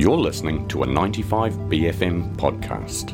You're listening to a 95BFM podcast.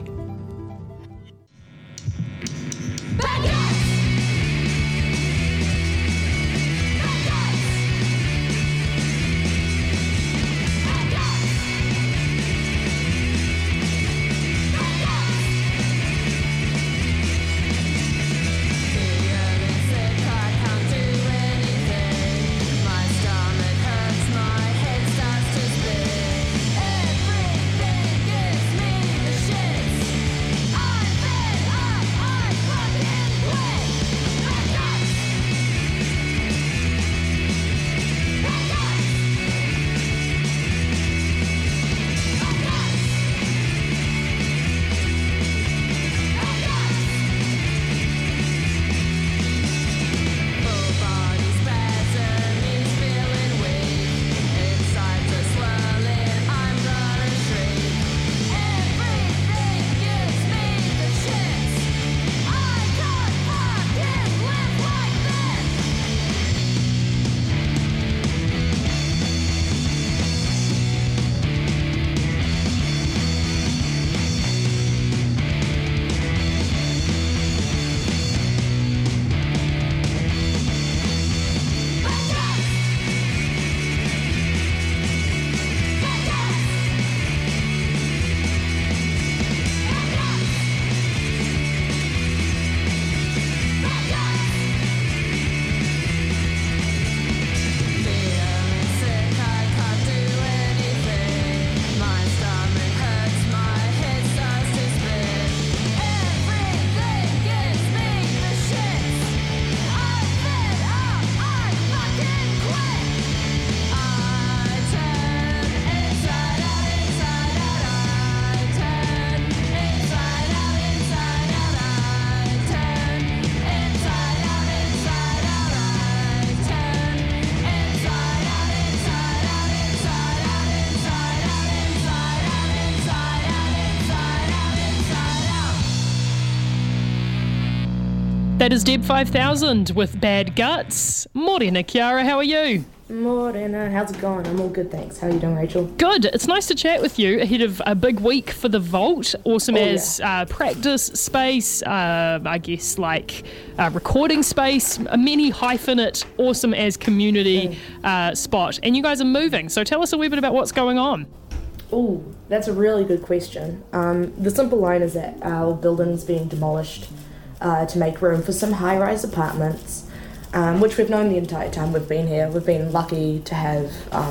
That is Deb 5000 with Bad Guts. Morena, Kiara, how are you? Morena, how's it going? I'm all good, thanks. How are you doing, Rachel? Good. It's nice to chat with you ahead of a big week for the Vault. Awesome practice space, I guess like recording space, a mini hyphenate, awesome as community spot. And you guys are moving, so tell us a wee bit about what's going on. Oh, that's a really good question. The simple line is that our building's being demolished to make room for some high-rise apartments, which we've known the entire time we've been here. We've been lucky to have,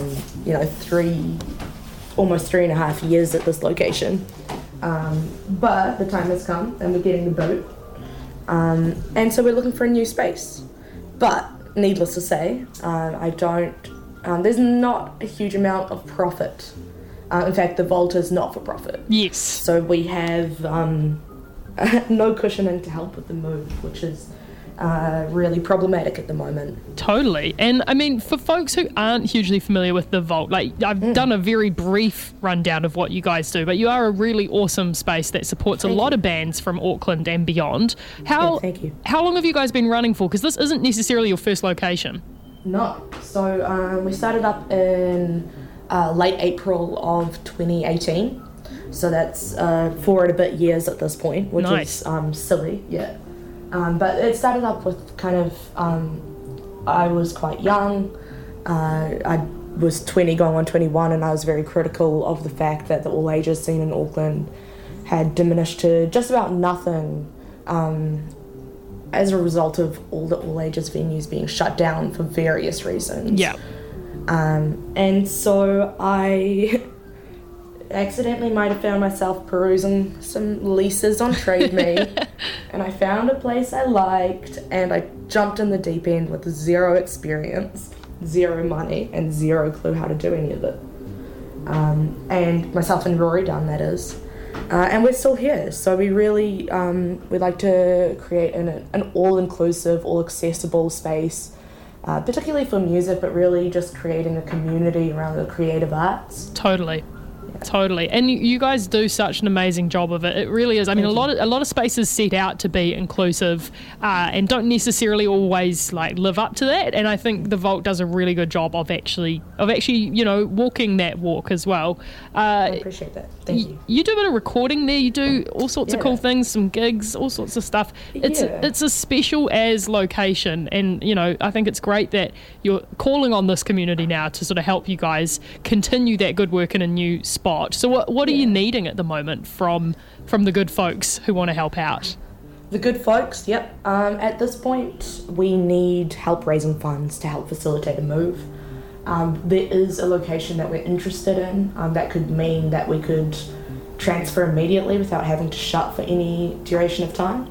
almost 3.5 years at this location. But the time has come and we're getting the boot. And so we're looking for a new space. But, needless to say, there's not a huge amount of profit. In fact, the Vault is not for profit. Yes. So we have no cushioning to help with the move, which is really problematic at the moment. Totally. And I mean, for folks who aren't hugely familiar with the Vault, like I've done a very brief rundown of what you guys do, but you are a really awesome space that supports a lot of bands from Auckland and beyond. Thank you. How long have you guys been running for? Because this isn't necessarily your first location. No. So we started up in late April of 2018. So that's 4 and a bit years at this point, which is silly, yeah. But it started up with kind of, I was quite young. I was 20 going on 21, and I was very critical of the fact that the all-ages scene in Auckland had diminished to just about nothing as a result of all the all-ages venues being shut down for various reasons. Yeah. And so I accidentally might have found myself perusing some leases on Trade Me, and I found a place I liked, and I jumped in the deep end with zero experience, zero money, and zero clue how to do any of it. And myself and Rory Dunn, that is. And we're still here, so we really we'd like to create an all-inclusive, all-accessible space, particularly for music, but really just creating a community around the creative arts. Totally. Totally. And you guys do such an amazing job of it. It really is. I mean, a lot of spaces set out to be inclusive and don't necessarily always like live up to that. And I think the Vault does a really good job of actually walking that walk as well. I appreciate that. Thank you. You do a bit of recording there. You do all sorts of cool things, some gigs, all sorts of stuff. It's a special as location, and I think it's great that you're calling on this community now to sort of help you guys continue that good work in a new spot. So what are you needing at the moment from the good folks who want to help out? The good folks, yep. At this point, we need help raising funds to help facilitate a move. There is a location that we're interested in. That could mean that we could transfer immediately without having to shut for any duration of time.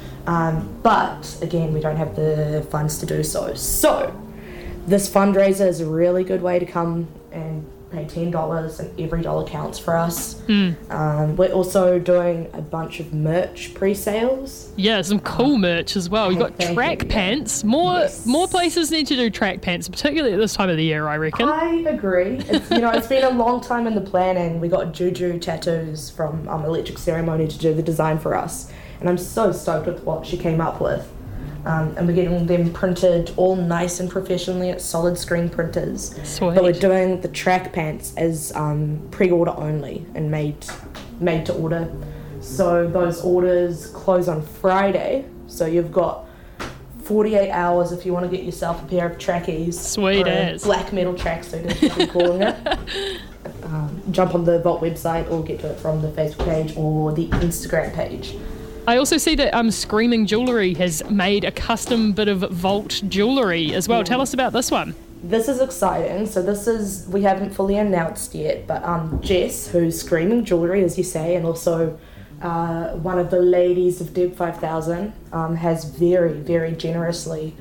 But again, we don't have the funds to do so. So this fundraiser is a really good way to come and pay $10, and every dollar counts for us. We're also doing a bunch of merch pre-sales. Yeah, some cool merch as well. You've got track pants. More places need to do track pants, particularly at this time of the year, I reckon. I agree. It's been a long time in the planning. We got Juju Tattoos from Electric Ceremony to do the design for us, and I'm so stoked with what she came up with. And we're getting them printed all nice and professionally at solid screen printers. Sweet. But we're doing the track pants as pre-order only and made to order. So those orders close on Friday. So you've got 48 hours if you want to get yourself a pair of trackies. Sweet as. Black metal tracksuit, as we're calling it. Jump on the Vault website or get to it from the Facebook page or the Instagram page. I also see that Screaming Jewellery has made a custom bit of Vault jewellery as well. Tell us about this one. This is exciting. So we haven't fully announced yet, but Jess, who's Screaming Jewellery, as you say, and also one of the ladies of Deb 5000, has very, very generously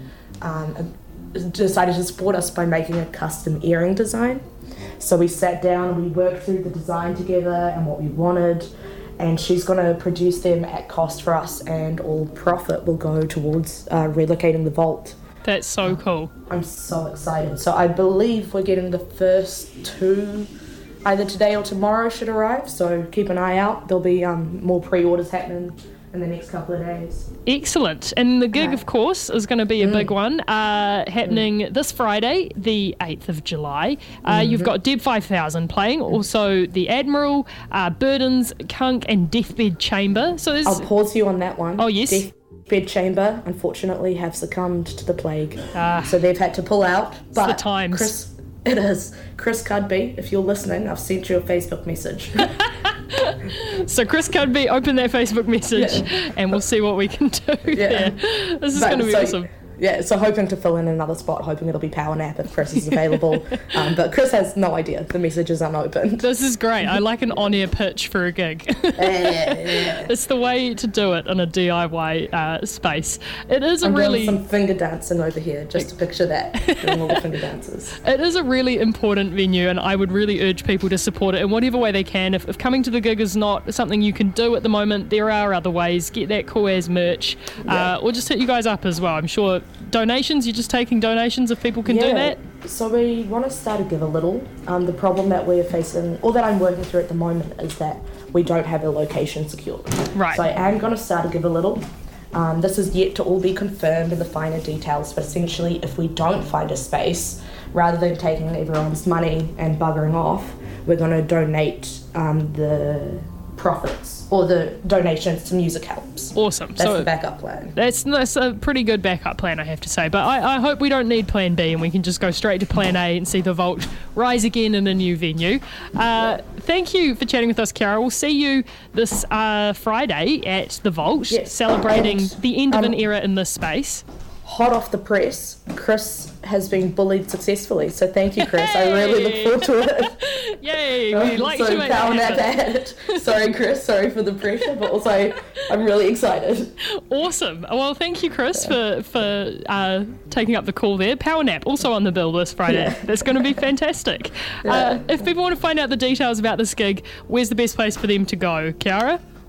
decided to support us by making a custom earring design. So we sat down and we worked through the design together and what we wanted. And she's going to produce them at cost for us, and all profit will go towards relocating the Vault. That's so cool. I'm so excited. So I believe we're getting the first 2 either today or tomorrow should arrive, so keep an eye out. There'll be more pre-orders happening in the next couple of days. Excellent. And the gig, of course, is going to be a big one, happening this Friday, the 8th of July. You've got Deb 5000 playing, also the Admiral, Burdens, Kunk, and Deathbed Chamber. So I'll pause you on that one. Oh, yes. Deathbed Chamber, unfortunately, have succumbed to the plague. So they've had to pull out. But it's the times. It is. Chris Cudby, if you're listening, I've sent you a Facebook message. So Chris Cudby, open that Facebook message and we'll see what we can do there. This is going to be awesome. Yeah, so hoping to fill in another spot, hoping it'll be Power Nap if Chris is available. But Chris has no idea. The message is unopened. This is great. I like an on-air pitch for a gig. It's the way to do it in a DIY space. It is I'm doing some finger dancing over here, just to picture that, doing all the finger dances. It is a really important venue, and I would really urge people to support it in whatever way they can. If coming to the gig is not something you can do at the moment, there are other ways. Get that cool as merch, or just hit you guys up as well. I'm sure donations, you're just taking donations if people can do that? So we want to start a Give a Little. The problem that we're facing, or that I'm working through at the moment, is that we don't have a location secured. Right. So I am going to start a Give a Little. This is yet to all be confirmed in the finer details, but essentially if we don't find a space, rather than taking everyone's money and buggering off, we're going to donate the profits or the donations to Music Helps. Awesome. That's the backup plan. That's a pretty good backup plan, I have to say. But I hope we don't need plan B and we can just go straight to plan A and see the Vault rise again in a new venue. Thank you for chatting with us, Kiara. We'll see you this Friday at the Vault, celebrating the end of an era in this space. Hot off the press, Chris has been bullied successfully. So thank you, Chris. I really look forward to it. Yay! We like to make that happen. Sorry, Chris. Sorry for the pressure, but also I'm really excited. Awesome. Well, thank you, Chris, for taking up the call there. Power Nap also on the bill this Friday. That's going to be fantastic. If people want to find out the details about this gig, where's the best place for them to go, Kiara?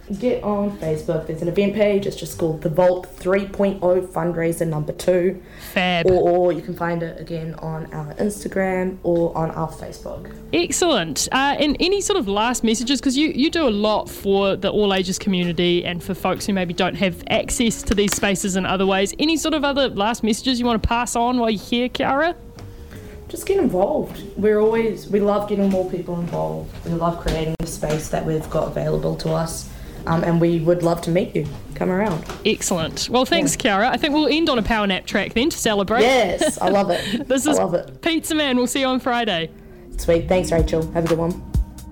get on Facebook. There's an event page. It's just called The Vault 3.0 Fundraiser Number 2. Fab. Or you can find it again on our Instagram or on our Facebook. Excellent. And any sort of last messages, because you do a lot for the all ages community and for folks who maybe don't have access to these spaces in other ways. Any sort of other last messages you want to pass on while you're here, Kiara? Just get involved. We love getting more people involved. We love creating the space that we've got available to us. And we would love to meet you. Come around. Excellent. Well, thanks, Kiara. I think we'll end on a power nap track then to celebrate. Yes, I love it. I love it. Pizza Man. We'll see you on Friday. Sweet. Thanks, Rachel. Have a good one.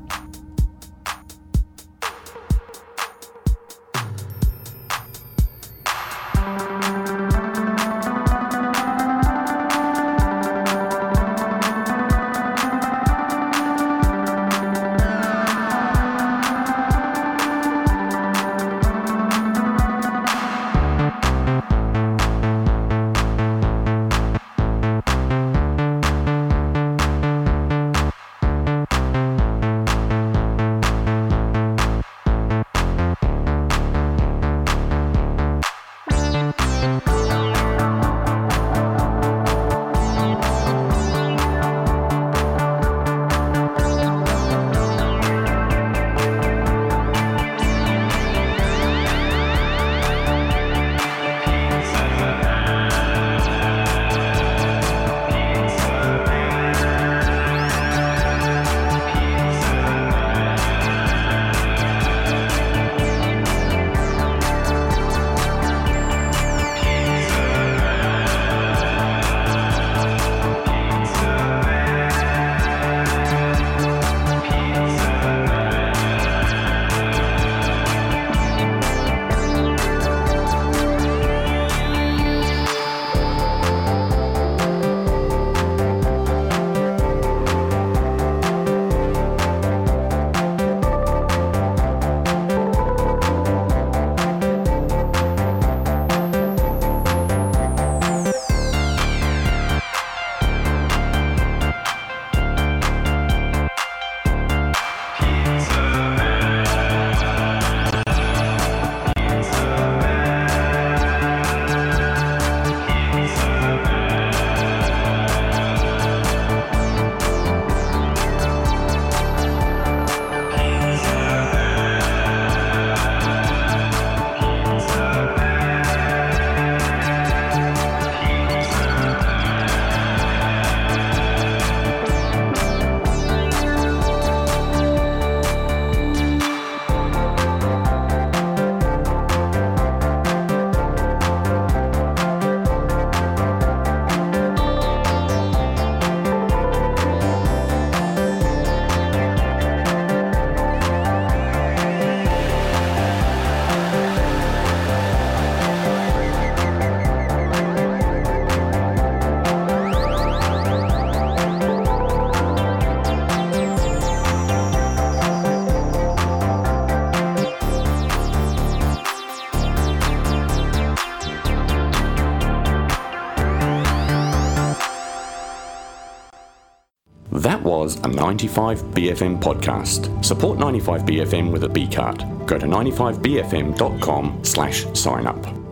That was a 95BFM podcast. Support 95BFM with a B card. Go to 95bfm.com/sign up.